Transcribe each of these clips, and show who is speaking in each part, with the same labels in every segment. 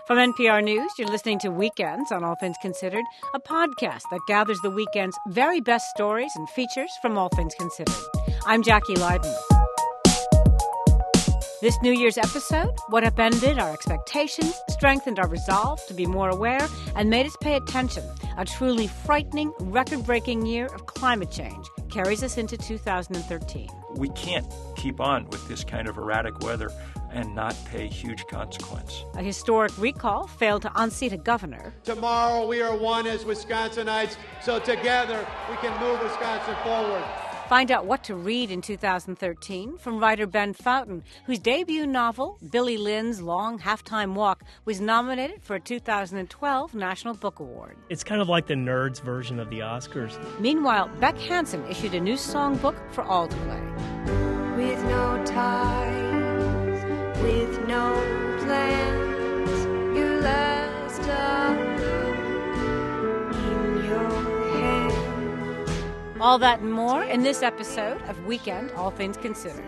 Speaker 1: From NPR News, you're listening to Weekends on All Things Considered, a podcast that gathers the weekend's very best stories and features from All Things Considered. I'm Jackie Leiden. This New Year's episode, what upended our expectations, strengthened our resolve to be more aware, and made us pay attention. A truly frightening, record-breaking year of climate change carries us into 2013.
Speaker 2: We can't keep on with this kind of erratic weather and not pay huge consequence.
Speaker 1: A historic recall failed to unseat a governor.
Speaker 3: Tomorrow we are one as Wisconsinites, so together we can move Wisconsin forward.
Speaker 1: Find out what to read in 2013 from writer Ben Fountain, whose debut novel, Billy Lynn's Long Halftime Walk, was nominated for a 2012 National Book Award.
Speaker 4: It's kind of like the nerds version of the Oscars.
Speaker 1: Meanwhile, Beck Hansen issued a new songbook for all to play.
Speaker 5: With no ties, with no plans, you're left alone in your hands.
Speaker 1: All that and more in this episode of Weekend, All Things Considered.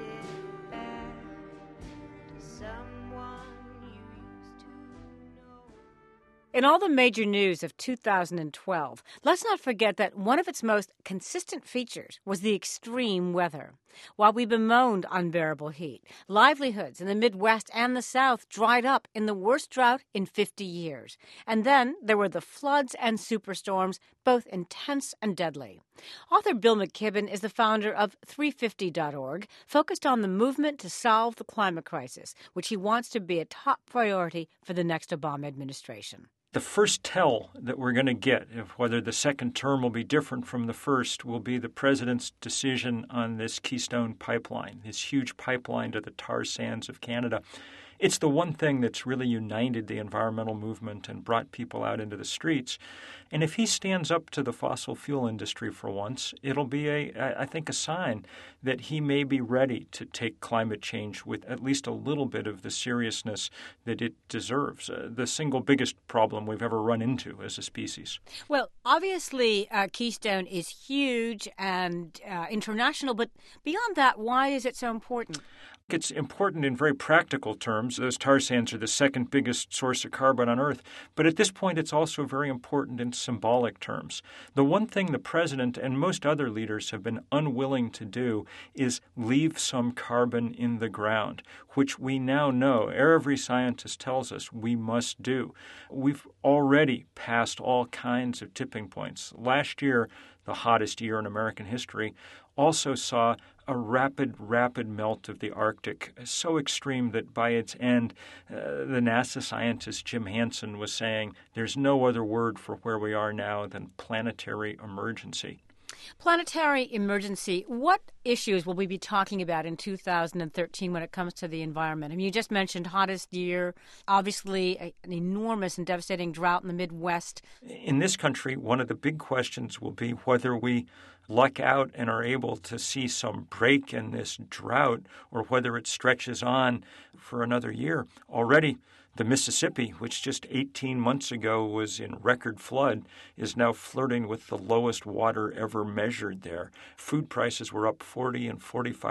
Speaker 1: In all the major news of 2012, let's not forget that one of its most consistent features was the extreme weather. While we bemoaned unbearable heat, livelihoods in the Midwest and the South dried up in the worst drought in 50 years. And then there were the floods and superstorms, both intense and deadly. Author Bill McKibben is the founder of 350.org, focused on the movement to solve the climate crisis, which he wants to be a top priority for the next Obama administration.
Speaker 2: The first tell that we're going to get of whether the second term will be different from the first will be the president's decision on this Keystone pipeline, this huge pipeline to the tar sands of Canada. It's the one thing that's really united the environmental movement and brought people out into the streets. And if he stands up to the fossil fuel industry for once, it'll be, I think, a sign that he may be ready to take climate change with at least a little bit of the seriousness that it deserves, the single biggest problem we've ever run into as a species.
Speaker 1: Well, obviously, Keystone is huge and international, but beyond that, why is it so important?
Speaker 2: It's important in very practical terms. Those tar sands are the second biggest source of carbon on Earth. But at this point, it's also very important in symbolic terms. The one thing the president and most other leaders have been unwilling to do is leave some carbon in the ground, which we now know, every scientist tells us we must do. We've already passed all kinds of tipping points. Last year, the hottest year in American history, also saw a rapid melt of the Arctic, so extreme that by its end, the NASA scientist Jim Hansen was saying there's no other word for where we are now than planetary emergency.
Speaker 1: Planetary emergency. What issues will we be talking about in 2013 when it comes to the environment? I mean, you just mentioned hottest year, obviously an enormous and devastating drought in the Midwest.
Speaker 2: In this country, one of the big questions will be whether we luck out and are able to see some break in this drought or whether it stretches on for another year. Already, the Mississippi, which just 18 months ago was in record flood, is now flirting with the lowest water ever measured there. Food prices were up 40 and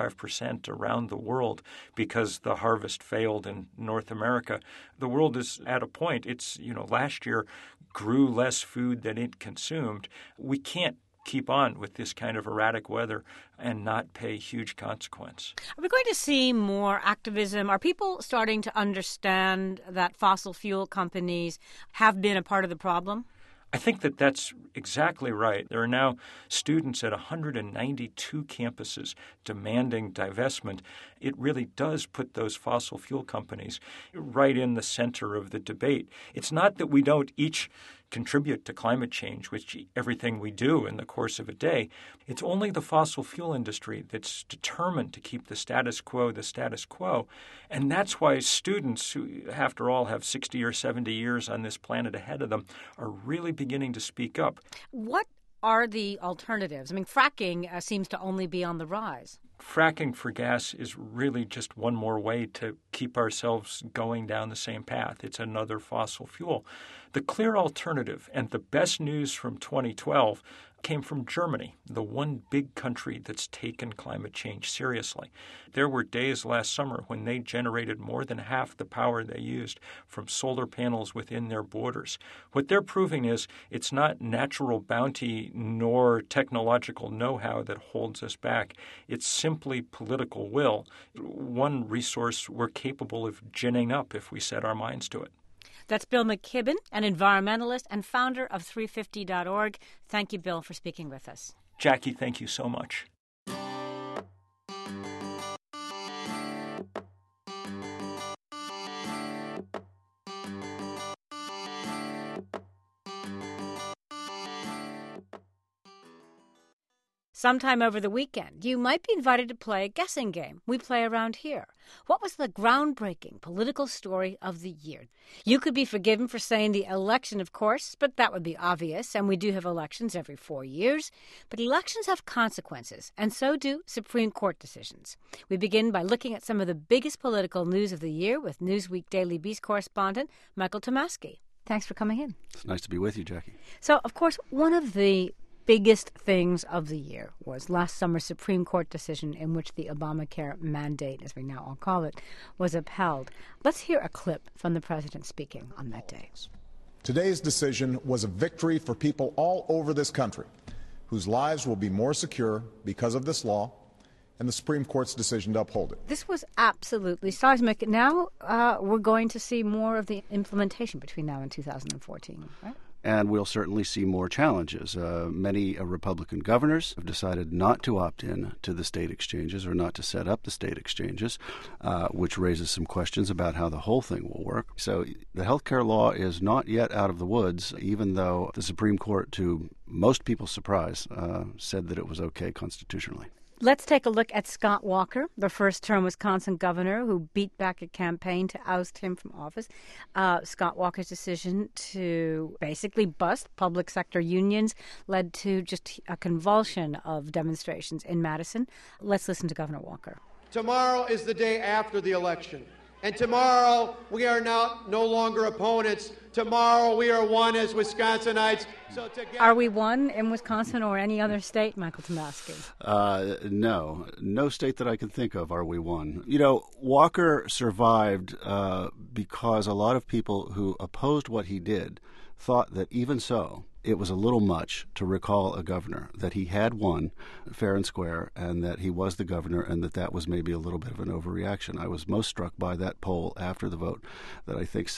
Speaker 2: 45% around the world because the harvest failed in North America. The world is at a point. Last year grew less food than it consumed. We can't keep on with this kind of erratic weather and not pay huge consequence.
Speaker 1: Are we going to see more activism? Are people starting to understand that fossil fuel companies have been a part of the problem?
Speaker 2: I think that that's exactly right. There are now students at 192 campuses demanding divestment. It really does put those fossil fuel companies right in the center of the debate. It's not that we don't each contribute to climate change, which everything we do in the course of a day. It's only the fossil fuel industry that's determined to keep the status quo. And that's why students who, after all, have 60 or 70 years on this planet ahead of them are really beginning to speak up.
Speaker 1: What are the alternatives? I mean, fracking seems to only be on the rise.
Speaker 2: Fracking for gas is really just one more way to keep ourselves going down the same path. It's another fossil fuel. The clear alternative and the best news from 2012 came from Germany, the one big country that's taken climate change seriously. There were days last summer when they generated more than half the power they used from solar panels within their borders. What they're proving is it's not natural bounty nor technological know-how that holds us back. It's simply political will, one resource we're capable of ginning up if we set our minds to it.
Speaker 1: That's Bill McKibben, an environmentalist and founder of 350.org. Thank you, Bill, for speaking with us.
Speaker 2: Jackie, thank you so much.
Speaker 1: Sometime over the weekend, you might be invited to play a guessing game we play around here. What was the groundbreaking political story of the year? You could be forgiven for saying the election, of course, but that would be obvious, and we do have elections every 4 years. But elections have consequences, and so do Supreme Court decisions. We begin by looking at some of the biggest political news of the year with Newsweek Daily Beast correspondent Michael Tomasky. Thanks for coming in.
Speaker 6: It's nice to be with you, Jackie.
Speaker 1: So, of course, one of the biggest things of the year was last summer's Supreme Court decision in which the Obamacare mandate, as we now all call it, was upheld. Let's hear a clip from the president speaking on that day.
Speaker 7: Today's decision was a victory for people all over this country whose lives will be more secure because of this law and the Supreme Court's decision to uphold it.
Speaker 1: This was absolutely seismic. Now we're going to see more of the implementation between now and 2014, right?
Speaker 6: And we'll certainly see more challenges. Many Republican governors have decided not to opt in to the state exchanges or not to set up the state exchanges, which raises some questions about how the whole thing will work. So the health care law is not yet out of the woods, even though the Supreme Court, to most people's surprise, said that it was okay constitutionally.
Speaker 1: Let's take a look at Scott Walker, the first-term Wisconsin governor who beat back a campaign to oust him from office. Scott Walker's decision to basically bust public sector unions led to just a convulsion of demonstrations in Madison. Let's listen to Governor Walker.
Speaker 3: Tomorrow is the day after the election. And tomorrow, we are now no longer opponents. Tomorrow, we are one as Wisconsinites. So together...
Speaker 1: Are we one in Wisconsin or any other state, Michael Tomasky?
Speaker 6: No state that I can think of are we one. You know, Walker survived because a lot of people who opposed what he did thought that even so, it was a little much to recall a governor, that he had won fair and square, and that he was the governor, and that was maybe a little bit of an overreaction. I was most struck by that poll after the vote, that I think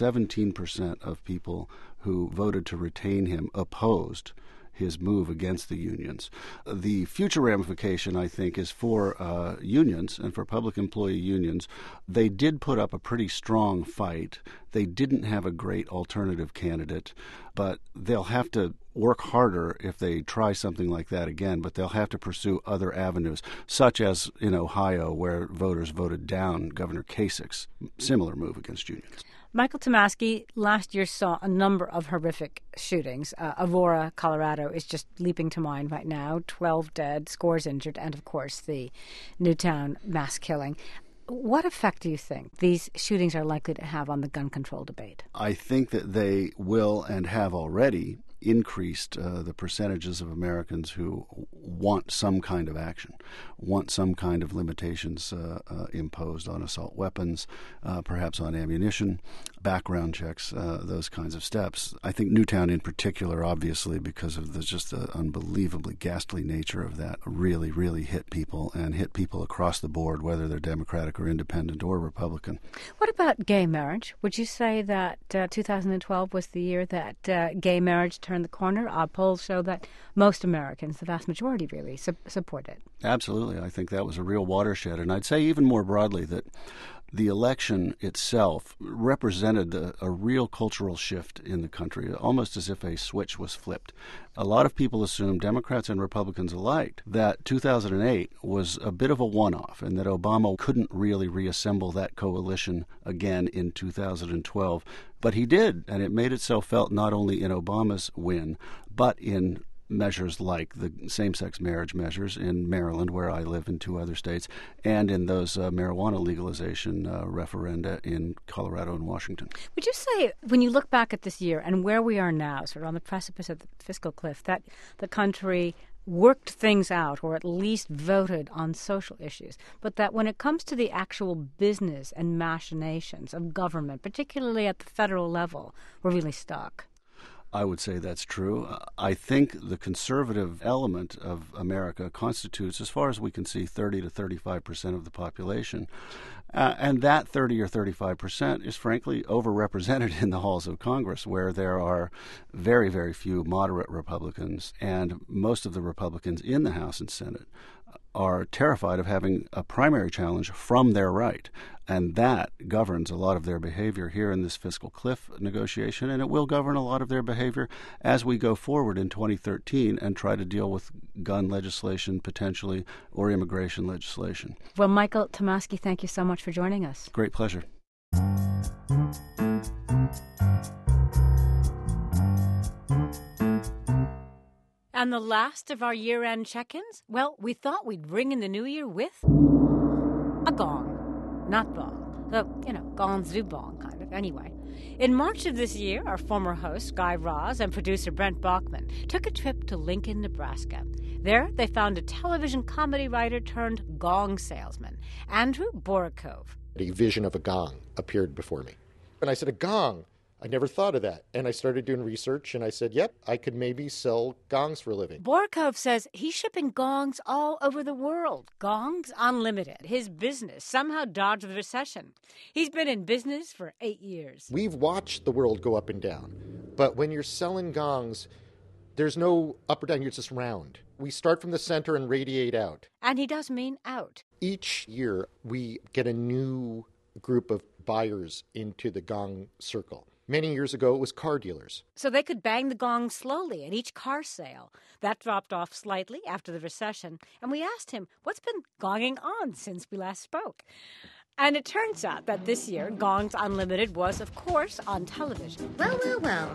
Speaker 6: 17% of people who voted to retain him opposed his move against the unions. The future ramification, I think, is for unions and for public employee unions. They did put up a pretty strong fight. They didn't have a great alternative candidate, but they'll have to work harder if they try something like that again, but they'll have to pursue other avenues, such as in Ohio, where voters voted down Governor Kasich's similar move against unions.
Speaker 1: Michael Tomasky, last year saw a number of horrific shootings. Aurora, Colorado is just leaping to mind right now. 12 dead, scores injured, and of course the Newtown mass killing. What effect do you think these shootings are likely to have on the gun control debate?
Speaker 6: I think that they will and have already increased the percentages of Americans who want some kind of action, want some kind of limitations imposed on assault weapons, perhaps on ammunition, background checks, those kinds of steps. I think Newtown in particular, obviously, because of just the unbelievably ghastly nature of that, really, really hit people and hit people across the board, whether they're Democratic or Independent or Republican.
Speaker 1: What about gay marriage? Would you say that 2012 was the year that gay marriage turned the corner? Our polls show that most Americans, the vast majority really, support it.
Speaker 6: Absolutely. I think that was a real watershed. And I'd say even more broadly that the election itself represented a real cultural shift in the country, almost as if a switch was flipped. A lot of people assumed, Democrats and Republicans alike, that 2008 was a bit of a one-off and that Obama couldn't really reassemble that coalition again in 2012. But he did, and it made itself felt not only in Obama's win, but in measures like the same-sex marriage measures in Maryland, where I live, in 2 other states, and in those marijuana legalization referenda in Colorado and Washington.
Speaker 1: Would you say, when you look back at this year and where we are now, sort of on the precipice of the fiscal cliff, that the country worked things out, or at least voted on social issues, but that when it comes to the actual business and machinations of government, particularly at the federal level, we're really stuck?
Speaker 6: I would say that's true. I think the conservative element of America constitutes, as far as we can see, 30 to 35% of the population. And that 30 or 35% is frankly overrepresented in the halls of Congress, where there are very, very few moderate Republicans, and most of the Republicans in the House and Senate are terrified of having a primary challenge from their right. And that governs a lot of their behavior here in this fiscal cliff negotiation, and it will govern a lot of their behavior as we go forward in 2013 and try to deal with gun legislation potentially, or immigration legislation.
Speaker 1: Well, Michael Tomasky, thank you so much for joining us.
Speaker 6: Great pleasure.
Speaker 1: And the last of our year-end check-ins? Well, we thought we'd ring in the new year with a gong. Not bong. Though, gongs do bong, kind of. Anyway, in March of this year, our former host, Guy Raz, and producer Brent Bachman took a trip to Lincoln, Nebraska. There, they found a television comedy writer turned gong salesman, Andrew Borokov.
Speaker 8: A vision of a gong appeared before me. And I said, a gong? I never thought of that. And I started doing research, and I said, yep, I could maybe sell gongs for a living.
Speaker 1: Borokov says he's shipping gongs all over the world. Gongs Unlimited, his business, somehow dodged the recession. He's been in business for 8 years.
Speaker 8: We've watched the world go up and down. But when you're selling gongs, there's no up or down. You're just round. We start from the center and radiate out.
Speaker 1: And he does mean out.
Speaker 8: Each year, we get a new group of buyers into the gong circle. Many years ago, it was car dealers.
Speaker 1: So they could bang the gong slowly at each car sale. That dropped off slightly after the recession, and we asked him what's been gonging on since we last spoke. And it turns out that this year, Gongs Unlimited was, of course, on television.
Speaker 9: Well.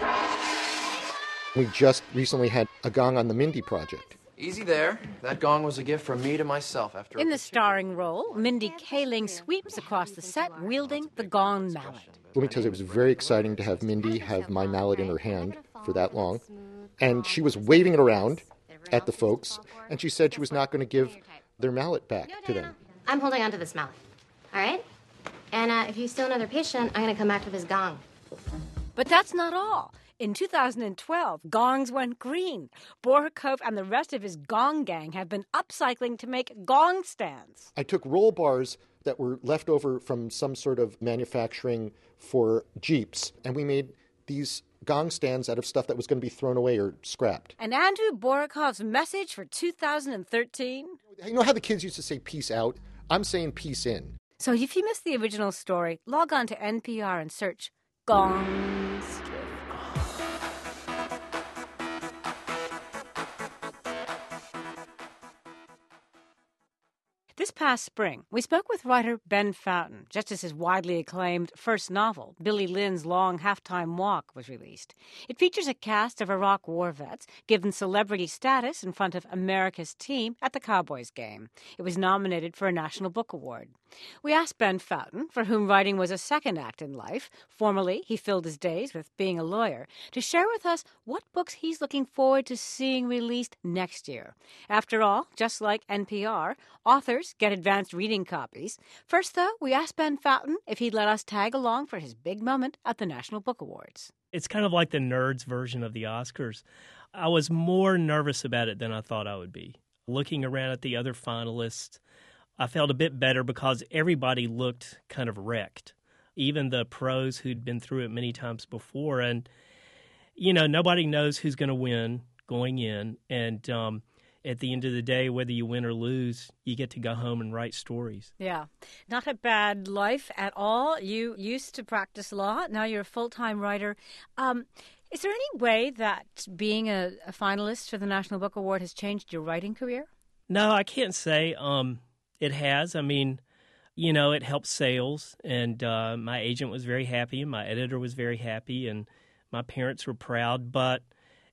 Speaker 8: We just recently had a gong on the Mindy Project.
Speaker 9: Easy there. That gong was a gift from me to myself after...
Speaker 1: In the starring role, Mindy Kaling sweeps across the set wielding the gong mallet.
Speaker 8: Let me tell you, it was very exciting to have Mindy have my mallet in her hand for that long. And she was waving it around at the folks, and she said she was not going to give their mallet back to them.
Speaker 10: I'm holding on to this mallet, all right? And if you steal another patient, I'm going to come back to this gong.
Speaker 1: But that's not all. In 2012, gongs went green. Borokov and the rest of his gong gang have been upcycling to make gong stands.
Speaker 8: I took roll bars that were left over from some sort of manufacturing for Jeeps, and we made these gong stands out of stuff that was going to be thrown away or scrapped.
Speaker 1: And Andrew Borokov's message for 2013?
Speaker 8: You know how the kids used to say peace out? I'm saying peace in.
Speaker 1: So if you missed the original story, log on to NPR and search gongs. This past spring, we spoke with writer Ben Fountain, just as his widely acclaimed first novel, Billy Lynn's Long Halftime Walk, was released. It features a cast of Iraq war vets given celebrity status in front of America's team at the Cowboys game. It was nominated for a National Book Award. We asked Ben Fountain, for whom writing was a second act in life, formerly he filled his days with being a lawyer, to share with us what books he's looking forward to seeing released next year. After all, just like NPR, authors get advanced reading copies. First, though, we asked Ben Fountain if he'd let us tag along for his big moment at the National Book Awards.
Speaker 4: It's kind of like the nerds version of the Oscars. I was more nervous about it than I thought I would be. Looking around at the other finalists, I felt a bit better because everybody looked kind of wrecked, even the pros who'd been through it many times before. And, nobody knows who's going to win going in. And at the end of the day, whether you win or lose, you get to go home and write stories.
Speaker 1: Yeah. Not a bad life at all. You used to practice law. Now you're a full-time writer. Is there any way that being a finalist for the National Book Award has changed your writing career?
Speaker 4: No, I can't say it has. I mean, it helps sales, and my agent was very happy, and my editor was very happy, and my parents were proud. But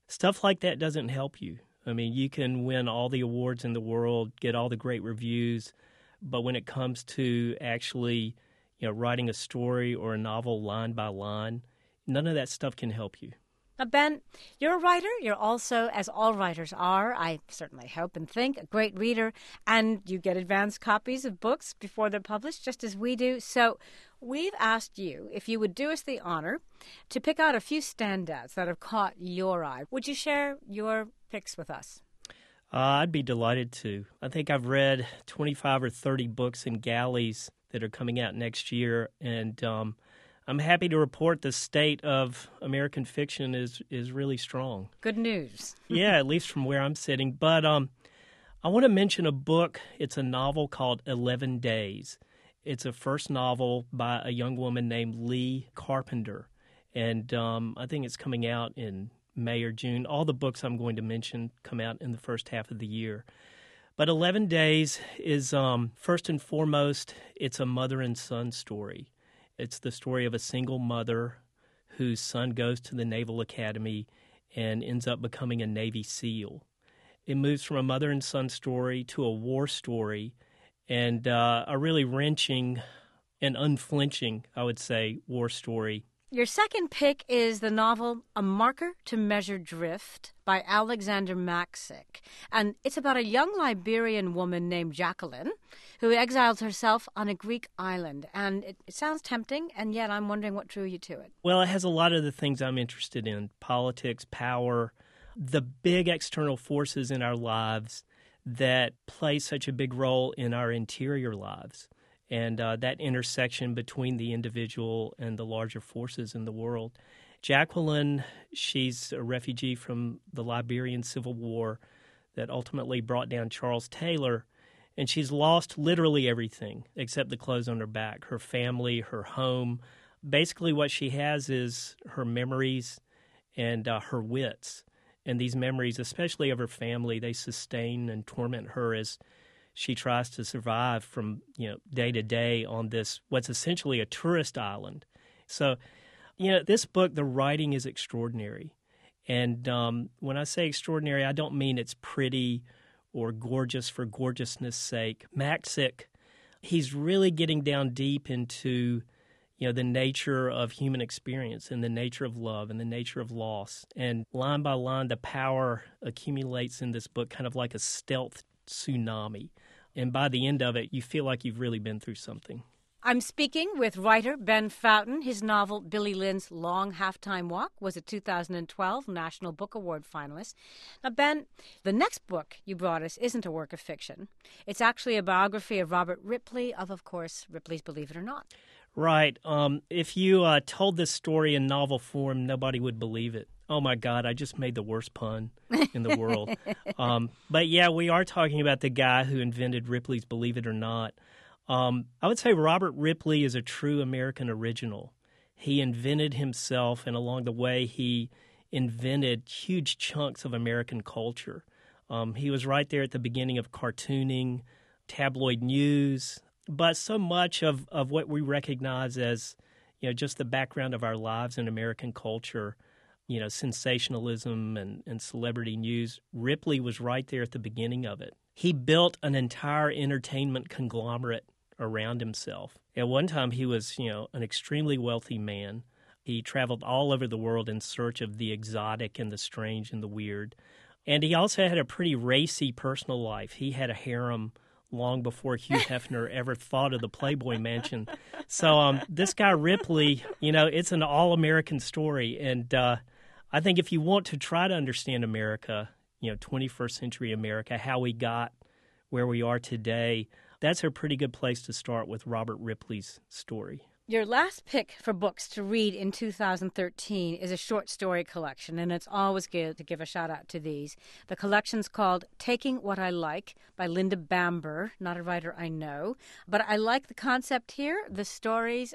Speaker 4: stuff like that doesn't help you. I mean, you can win all the awards in the world, get all the great reviews, but when it comes to actually, writing a story or a novel line by line, none of that stuff can help you.
Speaker 1: Now, Ben, you're a writer. You're also, as all writers are, I certainly hope and think, a great reader, and you get advance copies of books before they're published, just as we do. So we've asked you if you would do us the honor to pick out a few standouts that have caught your eye. Would you share your picks with us?
Speaker 4: I'd be delighted to. I think I've read 25 or 30 books in galleys that are coming out next year, and I'm happy to report the state of American fiction is really strong.
Speaker 1: Good news.
Speaker 4: Yeah, at least from where I'm sitting. But I want to mention a book. It's a novel called 11 Days. It's a first novel by a young woman named Lee Carpenter, and I think it's coming out in May or June. All the books I'm going to mention come out in the first half of the year. But 11 Days is, first and foremost, it's a mother and son story. It's the story of a single mother whose son goes to the Naval Academy and ends up becoming a Navy SEAL. It moves from a mother and son story to a war story, and a really wrenching and unflinching, I would say, war story.
Speaker 1: Your second pick is the novel A Marker to Measure Drift by Alexander Maxick. And it's about a young Liberian woman named Jacqueline who exiles herself on a Greek island. And it sounds tempting, and yet I'm wondering what drew you to it.
Speaker 4: Well, it has a lot of the things I'm interested in: politics, power, the big external forces in our lives that play such a big role in our interior lives. And that intersection between the individual and the larger forces in the world. Jacqueline, she's a refugee from the Liberian Civil War that ultimately brought down Charles Taylor, and she's lost literally everything except the clothes on her back, her family, her home. Basically what she has is her memories and her wits. And these memories, especially of her family, they sustain and torment her as she tries to survive from, day to day on this, what's essentially a tourist island. So, this book, the writing is extraordinary. And when I say extraordinary, I don't mean it's pretty or gorgeous for gorgeousness' sake. Maxick, he's really getting down deep into, the nature of human experience and the nature of love and the nature of loss. And line by line, the power accumulates in this book kind of like a stealth tsunami. And by the end of it, you feel like you've really been through something.
Speaker 1: I'm speaking with writer Ben Fountain. His novel, Billy Lynn's Long Halftime Walk, was a 2012 National Book Award finalist. Now, Ben, the next book you brought us isn't a work of fiction. It's actually a biography of Robert Ripley, of course, Ripley's Believe It or Not.
Speaker 4: Right. If you told this story in novel form, nobody would believe it. Oh, my God, I just made the worst pun in the world. But, yeah, we are talking about the guy who invented Ripley's Believe It or Not. I would say Robert Ripley is a true American original. He invented himself, and along the way, he invented huge chunks of American culture. He was right there at the beginning of cartooning, tabloid news, but so much of what we recognize as, just the background of our lives in American culture, sensationalism and celebrity news, Ripley was right there at the beginning of it. He built an entire entertainment conglomerate around himself. At one time, he was, an extremely wealthy man. He traveled all over the world in search of the exotic and the strange and the weird. And he also had a pretty racy personal life. He had a harem long before Hugh Hefner ever thought of the Playboy Mansion. So this guy Ripley, it's an all-American story. And I think if you want to try to understand America, 21st century America, how we got where we are today, that's a pretty good place to start with Robert Ripley's story.
Speaker 1: Your last pick for books to read in 2013 is a short story collection, and it's always good to give a shout-out to these. The collection's called Taking What I Like by Linda Bamber, not a writer I know. But I like the concept here. The stories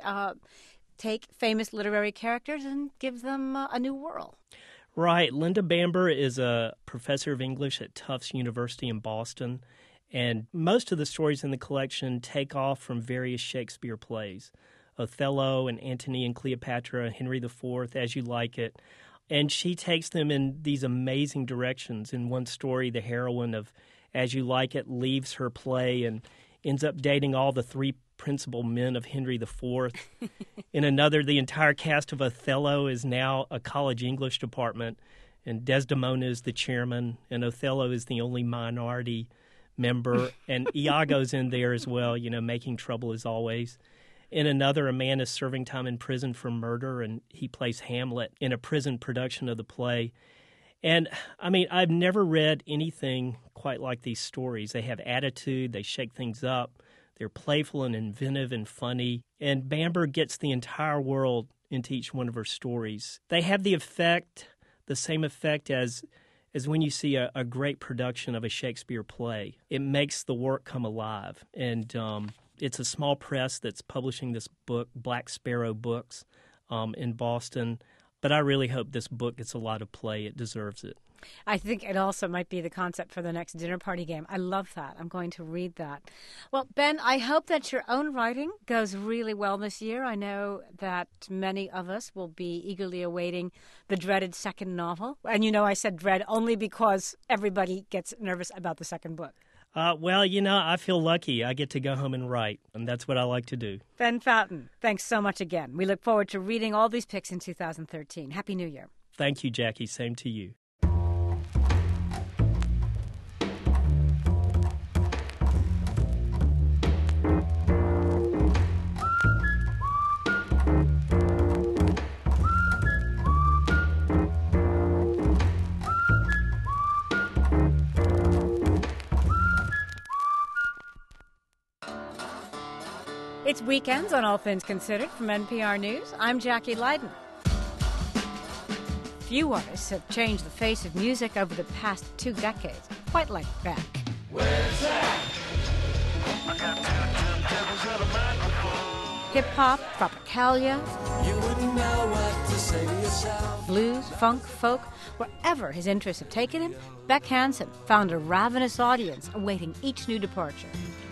Speaker 1: take famous literary characters and give them a new whirl.
Speaker 4: Right. Linda Bamber is a professor of English at Tufts University in Boston, and most of the stories in the collection take off from various Shakespeare plays. Othello and Antony and Cleopatra, Henry IV, As You Like It. And she takes them in these amazing directions. In one story, the heroine of As You Like It leaves her play and ends up dating all the three principal men of Henry IV. In another, the entire cast of Othello is now a college English department, and Desdemona is the chairman, and Othello is the only minority member, and Iago's in there as well, making trouble as always. In another, a man is serving time in prison for murder, and he plays Hamlet in a prison production of the play. And, I've never read anything quite like these stories. They have attitude, they shake things up, they're playful and inventive and funny, and Bamber gets the entire world into each one of her stories. They have the same effect as when you see a great production of a Shakespeare play. It makes the work come alive. And it's a small press that's publishing this book, Black Sparrow Books, in Boston. But I really hope this book gets a lot of play. It deserves it.
Speaker 1: I think it also might be the concept for the next dinner party game. I love that. I'm going to read that. Well, Ben, I hope that your own writing goes really well this year. I know that many of us will be eagerly awaiting the dreaded second novel. And I said dread only because everybody gets nervous about the second book.
Speaker 4: I feel lucky. I get to go home and write, and that's what I like to do.
Speaker 1: Ben Fountain, thanks so much again. We look forward to reading all these picks in 2013. Happy New Year.
Speaker 4: Thank you, Jackie. Same to you.
Speaker 1: It's Weekends on All Things Considered from NPR News. I'm Jackie Leiden. Few artists have changed the face of music over the past 2 decades, quite like Beck. Hip-hop, tropicalia, blues, funk, folk, wherever his interests have taken him, Beck Hansen found a ravenous audience awaiting each new departure.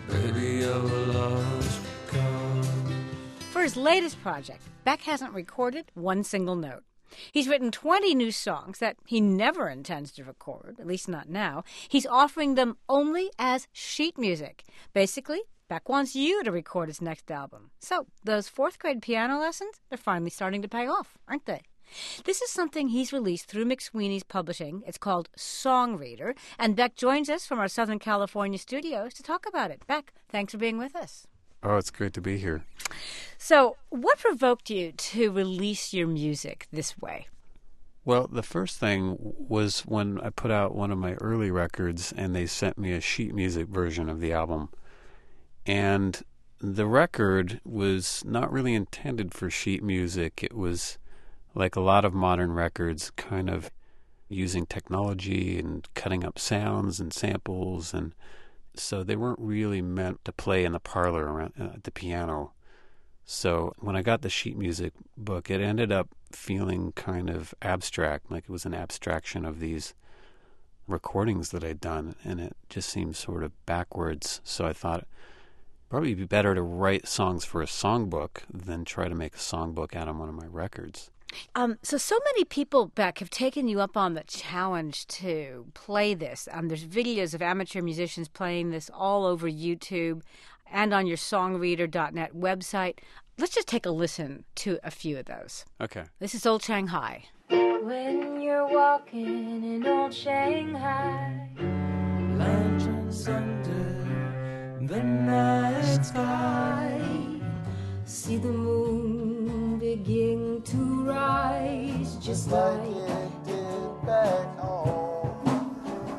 Speaker 1: For his latest project, Beck hasn't recorded one single note. He's written 20 new songs that he never intends to record, at least not now. He's offering them only as sheet music. Basically, Beck wants you to record his next album. So, those 4th grade piano lessons, they're finally starting to pay off, aren't they? This is something he's released through McSweeney's Publishing. It's called Song Reader, and Beck joins us from our Southern California studios to talk about it. Beck, thanks for being with us.
Speaker 11: Oh, it's great to be here.
Speaker 1: So, what provoked you to release your music this way?
Speaker 11: Well, the first thing was when I put out one of my early records and they sent me a sheet music version of the album. And the record was not really intended for sheet music. It was like a lot of modern records, kind of using technology and cutting up sounds and samples, and so they weren't really meant to play in the parlor around at the piano. So when I got the sheet music book, it ended up feeling kind of abstract, like it was an abstraction of these recordings that I'd done, and it just seemed sort of backwards. So I thought probably be better to write songs for a songbook than try to make a songbook out of one of my records.
Speaker 1: So many people, Beck, have taken you up on the challenge to play this. There's videos of amateur musicians playing this all over YouTube and on your songreader.net website. Let's just take a listen to a few of those.
Speaker 11: Okay.
Speaker 1: This is Old Shanghai.
Speaker 5: When you're walking in old Shanghai, lanterns under the night sky, see the moon begin to rise just like it did back home.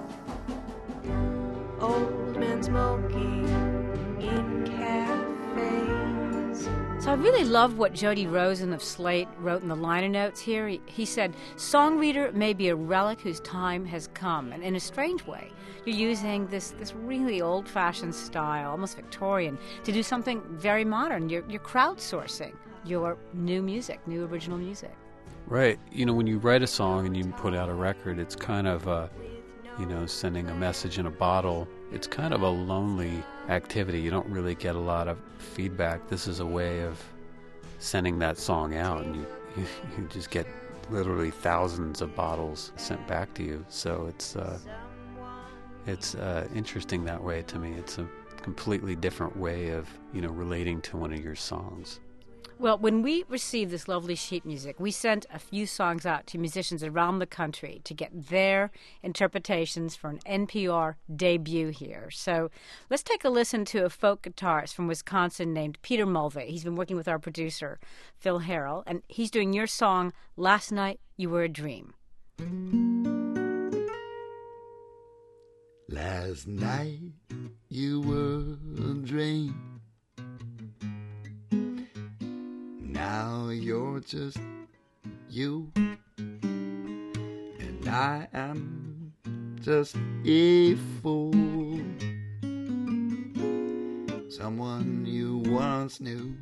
Speaker 5: Old men smoking in cafes.
Speaker 1: So I really love what Jody Rosen of Slate wrote in the liner notes here. He said, "Song Reader may be a relic whose time has come." And in a strange way, you're using this really old-fashioned style, almost Victorian, to do something very modern. You're crowdsourcing your new music, new original music.
Speaker 11: Right. When you write a song and you put out a record, it's kind of, sending a message in a bottle. It's kind of a lonely activity. You don't really get a lot of feedback. This is a way of sending that song out, and you just get literally thousands of bottles sent back to you. So it's interesting that way to me. It's a completely different way of, relating to one of your songs.
Speaker 1: Well, when we received this lovely sheet music, we sent a few songs out to musicians around the country to get their interpretations for an NPR debut here. So let's take a listen to a folk guitarist from Wisconsin named Peter Mulvey. He's been working with our producer, Phil Harrell, and he's doing your song, Last Night You Were a Dream.
Speaker 12: Last night you were a dream. Now you're just you, and I am just a fool. Someone you once knew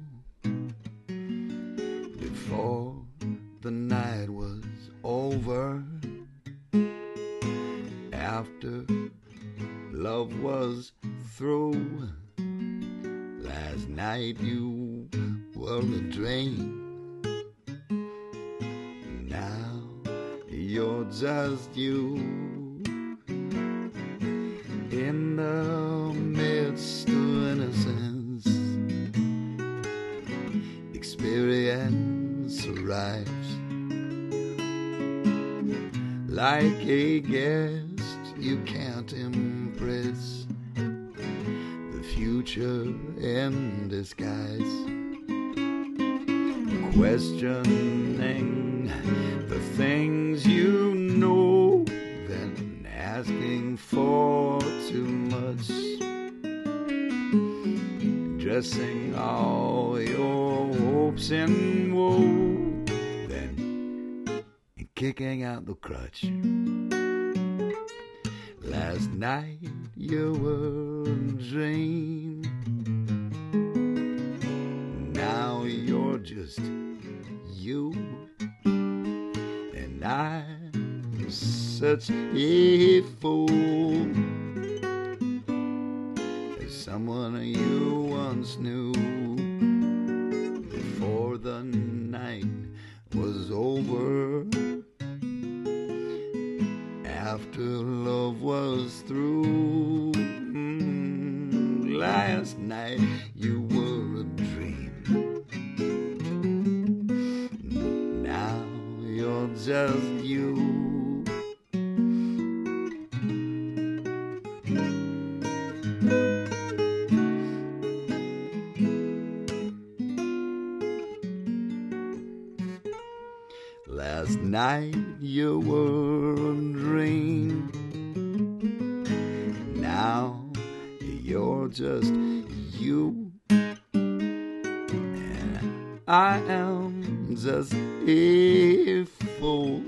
Speaker 12: before the night was over, after love was through. Last night you were a dream. Now you're just you, in the midst of innocence. Experience arrives like a guest you can't impress. The future in disguise, questioning the things you know, then asking for too much, dressing all your hopes in woe, then kicking out the crutch. Last night you were a dream. Now you're just you, and I'm such a fool. As someone you once knew before the night was over, after love was through. Last night you were a dream. Now you're just you. Last night you were a dream. Now you're just you, and I am just a fool.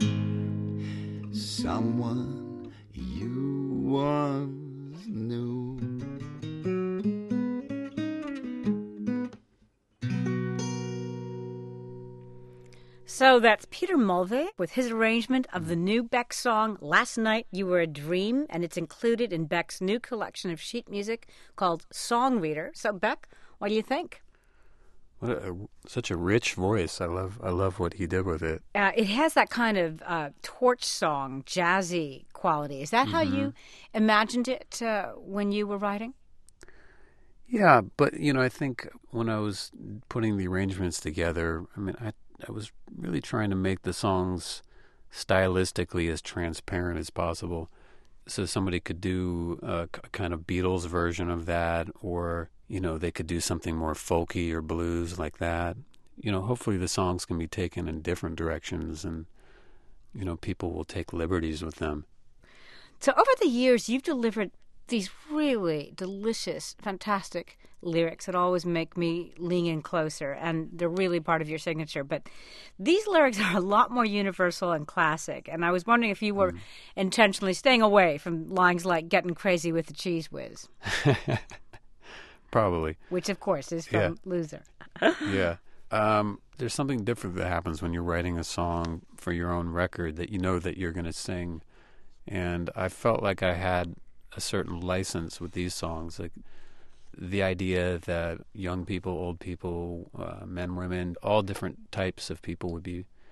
Speaker 12: Someone you once knew.
Speaker 1: So that's Peter Mulvey with his arrangement of the new Beck song, Last Night You Were a Dream, and it's included in Beck's new collection of sheet music called Song Reader. So, Beck, what do you think?
Speaker 11: Such a rich voice. I love what he did with it.
Speaker 1: It has that kind of torch song, jazzy quality. Is that how you imagined it when you were writing?
Speaker 11: Yeah, but, I think when I was putting the arrangements together, I was really trying to make the songs stylistically as transparent as possible. So somebody could do a kind of Beatles version of that, or, they could do something more folky or blues like that. Hopefully the songs can be taken in different directions, and, people will take liberties with them.
Speaker 1: So over the years, you've delivered these really delicious, fantastic lyrics that always make me lean in closer, and they're really part of your signature. But these lyrics are a lot more universal and classic, and I was wondering if you were intentionally staying away from lines like "Getting Crazy with the Cheese Whiz."
Speaker 11: Probably.
Speaker 1: Which, of course, is from Loser.
Speaker 11: Yeah. There's something different that happens when you're writing a song for your own record that you know that you're going to sing. And I felt like I had a certain license with these songs, like the idea that young people, old people, men, women, all different types of people would be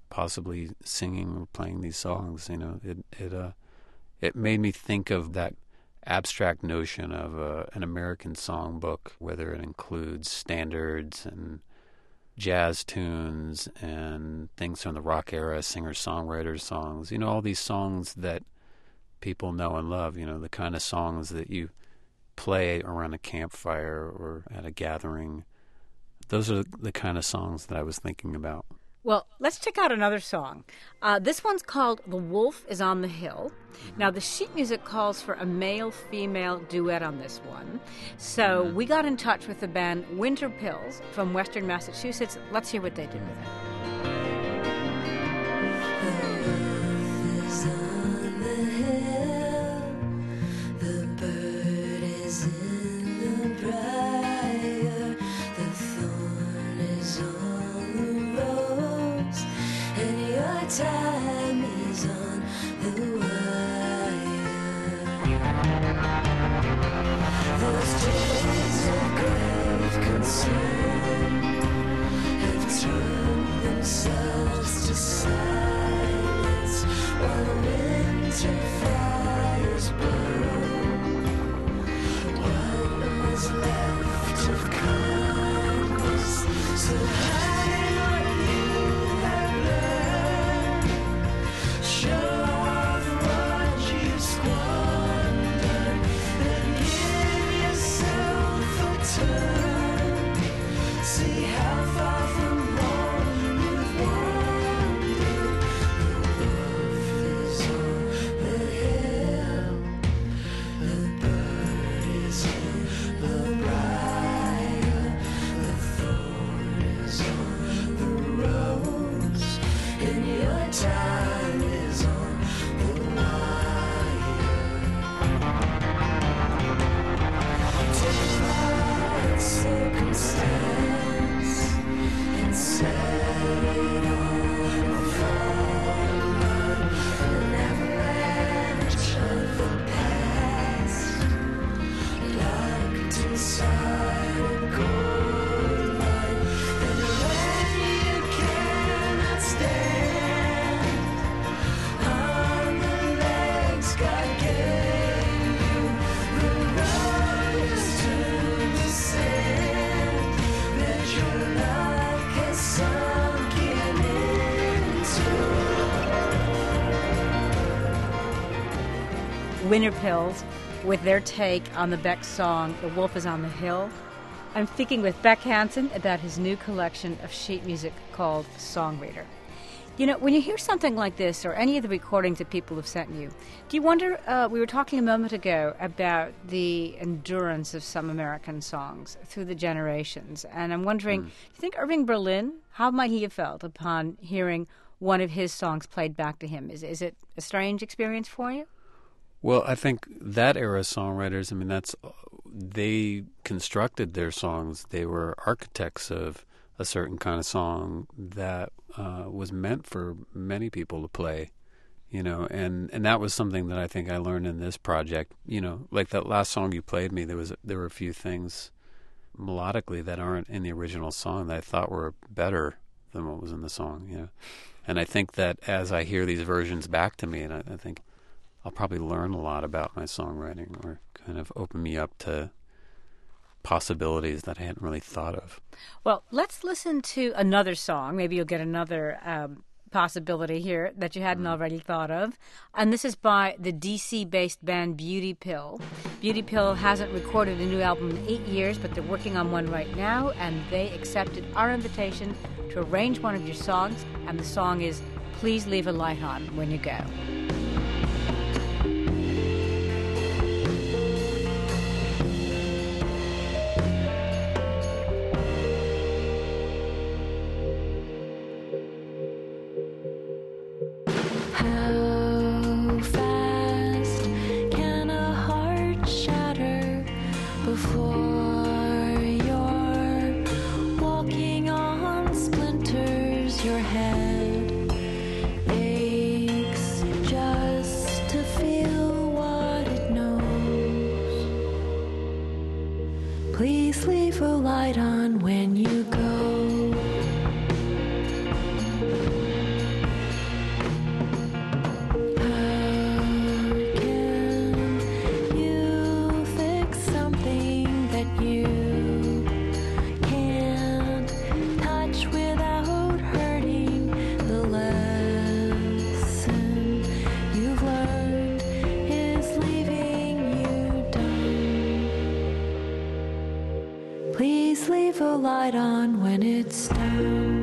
Speaker 11: possibly singing or playing these songs. It made me think of that abstract notion of an American songbook, whether it includes standards and jazz tunes and things from the rock era, singer-songwriter songs, all these songs that people know and love, the kind of songs that you play around a campfire or at a gathering. Those are the kind of songs that I was thinking about.
Speaker 1: Well, let's check out another song. This one's called The Wolf is on the Hill. Now, the sheet music calls for a male-female duet on this one. So we got in touch with the band Winter Pills from Western Massachusetts. Let's hear what they did with it.
Speaker 5: Time is on the wire. Those days of grave concern have turned themselves to silence while winter fires burn. What was left of kindness so high what you have learned? Show off what you squandered, then give yourself a turn. See how far from home you've wandered. The wolf is on the hill, the bird is in the briar, the thorn is on the rose, and your time is on the wire. Take my circumstance and set it on fire. An avalanche of the past, locked inside a gold mine. And when you cannot stand on the legs God gave you, the road is turned to sand that your life has sunken into.
Speaker 1: Winter Pills with their take on the Beck song The Wolf is on the Hill. I'm speaking with Beck Hansen about his new collection of sheet music called Songreader. When you hear something like this or any of the recordings that people have sent you, do you wonder, we were talking a moment ago about the endurance of some American songs through the generations, and I'm wondering, do you think Irving Berlin, how might he have felt upon hearing one of his songs played back to him? Is it a strange experience for you?
Speaker 11: Well, I think that era songwriters, they constructed their songs. They were architects of a certain kind of song that was meant for many people to play, and that was something that I think I learned in this project. Like that last song you played me, there were a few things melodically that aren't in the original song that I thought were better than what was in the song, And I think that as I hear these versions back to me, and I think I'll probably learn a lot about my songwriting or kind of open me up to possibilities that I hadn't really thought of.
Speaker 1: Well, let's listen to another song. Maybe you'll get another possibility here that you hadn't already thought of. And this is by the DC-based band Beauty Pill. Beauty Pill hasn't recorded a new album in 8 years, but they're working on one right now, and they accepted our invitation to arrange one of your songs, and the song is Please Leave a Light On When You Go.
Speaker 5: How fast can a heart shatter before you're walking on splinters? Your head aches just to feel what it knows. Please leave a light on when you go. light on when it's down.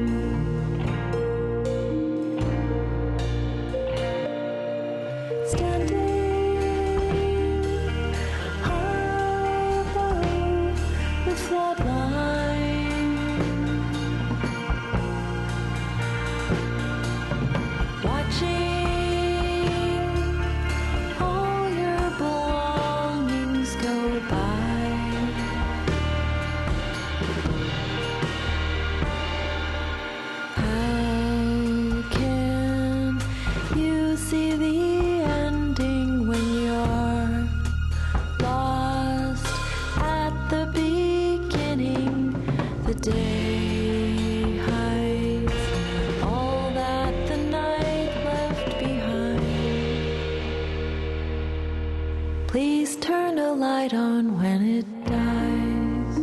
Speaker 5: Please turn a light on when it dies.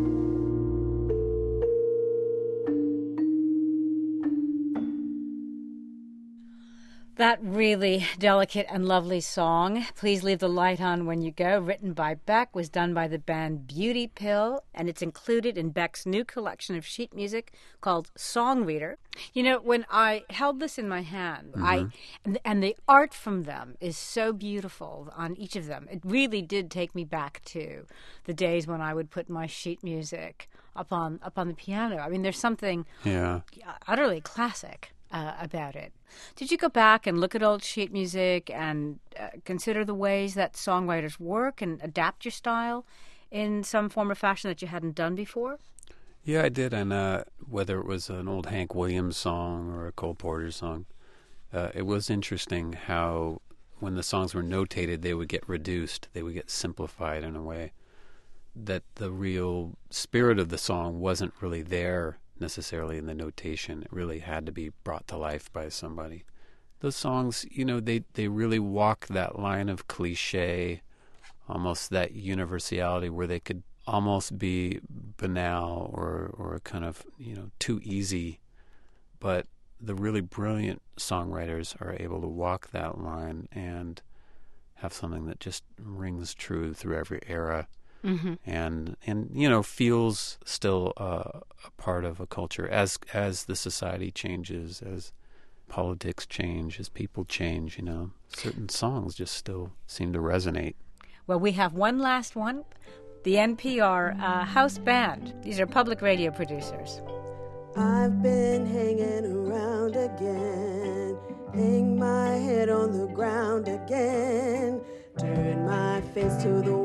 Speaker 1: That really delicate and lovely song, Please Leave the Light On When You Go, written by Beck, was done by the band Beauty Pill, and it's included in Beck's new collection of sheet music called Song Reader. You know, when I held this in my hand, and the art from them is so beautiful on each of them. It really did take me back to the days when I would put my sheet music up on the piano. I mean, there's something utterly classic about it. Did you go back and look at old sheet music and consider the ways that songwriters work and adapt your style in some form or fashion that you hadn't done before?
Speaker 11: Yeah, I did. And whether it was an old Hank Williams song or a Cole Porter song, it was interesting how when the songs were notated, they would get reduced. They would get simplified in a way that the real spirit of the song wasn't really there necessarily in the notation. It really had to be brought to life by somebody. Those songs, you know, they really walk that line of cliche, almost that universality where they could almost be banal or kind of, you know, too easy. But the really brilliant songwriters are able to walk that line and have something that just rings true through every era. Mm-hmm. And you know, feels still a part of a culture as the society changes, as politics change, as people change. You know, certain songs just still seem to resonate.
Speaker 1: Well, we have one last one, the NPR House Band. These are public radio producers.
Speaker 13: I've been hanging around again, hang my head on the ground again. Turn my face to the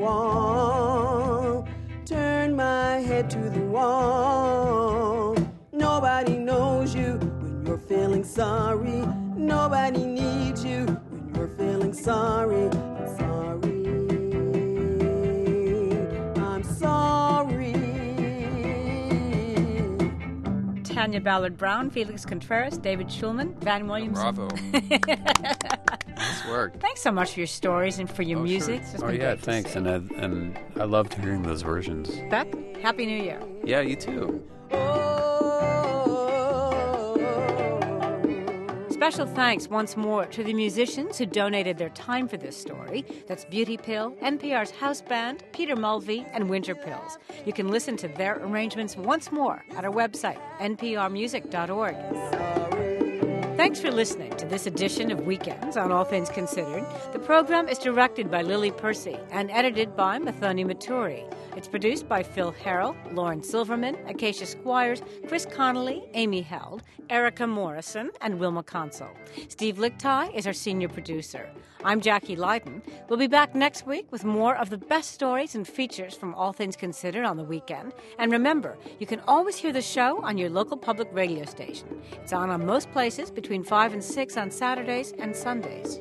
Speaker 13: wall, turn my head to the wall. Nobody knows you when you're feeling sorry. Nobody needs you when you're feeling sorry. I'm sorry, I'm sorry.
Speaker 1: Tanya Ballard-Brown, Felix Contreras, David Schulman, Van Williamson.
Speaker 11: Bravo. Nice work.
Speaker 1: Thanks so much for your stories and for your music.
Speaker 11: Sure. Yeah, thanks. And I loved hearing those versions.
Speaker 1: Beck, Happy New Year.
Speaker 11: Yeah, you too.
Speaker 1: Special thanks once more to the musicians who donated their time for this story. That's Beauty Pill, NPR's House Band, Peter Mulvey, and Winter Pills. You can listen to their arrangements once more at our website, nprmusic.org. Thanks for listening to this edition of Weekends on All Things Considered. The program is directed by Lily Percy and edited by Mathoni Maturi. It's produced by Phil Harrell, Lauren Silverman, Acacia Squires, Chris Connolly, Amy Held, Erica Morrison, and Wilma Consul. Steve Lichtai is our senior producer. I'm Jackie Leiden. We'll be back next week with more of the best stories and features from All Things Considered on the weekend. And remember, you can always hear the show on your local public radio station. It's on most places between 5 and 6 on Saturdays and Sundays.